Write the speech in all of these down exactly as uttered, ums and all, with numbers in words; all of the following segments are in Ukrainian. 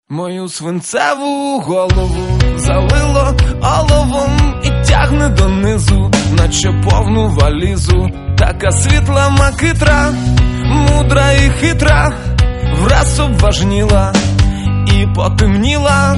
Мою свинцеву голову залило оловом і тягне донизу, наче повну валізу. Така світла макитра, мудра і хитра, враз обважніла і потемніла.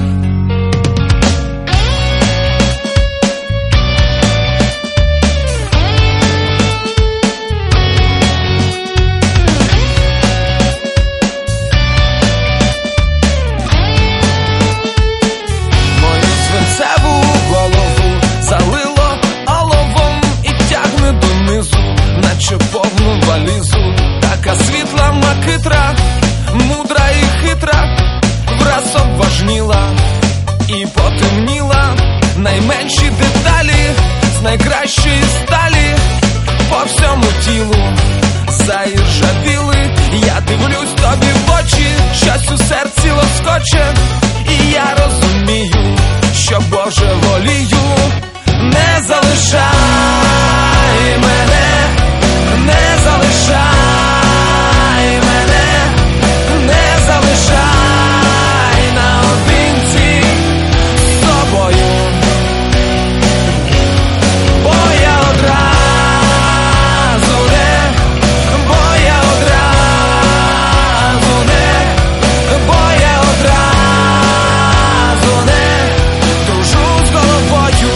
Наче повну валізу. Така світла макитра, мудра і хитра, враз обважніла і потемніла. Найменші деталі з найкращої сталі по всьому тілу заіржавіли. Я дивлюсь тобі в очі, щось у серці лоскоче, і я розумію, що божеволію. Не залишай мене, не залишай мене, не залишай наодинці з тобою, бо я одразу не, бо я одразу не, бо я одразу не дружу з головою.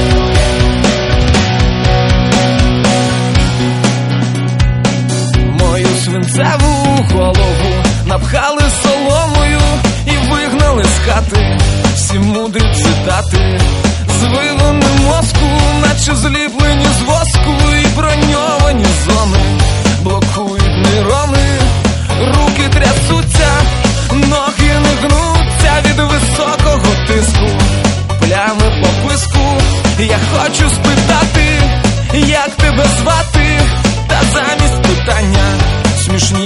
Свинцеву голову напхали соломою і вигнали з хати всі мудрі цитати. Звивини мозку, наче зліплені з воску, і броньовані зони блокують нейрони. Руки трясуться, ноги не гнуться від високого тиску, плями по писку. Я хочу спитати, як тебе звати, та замість питання смішні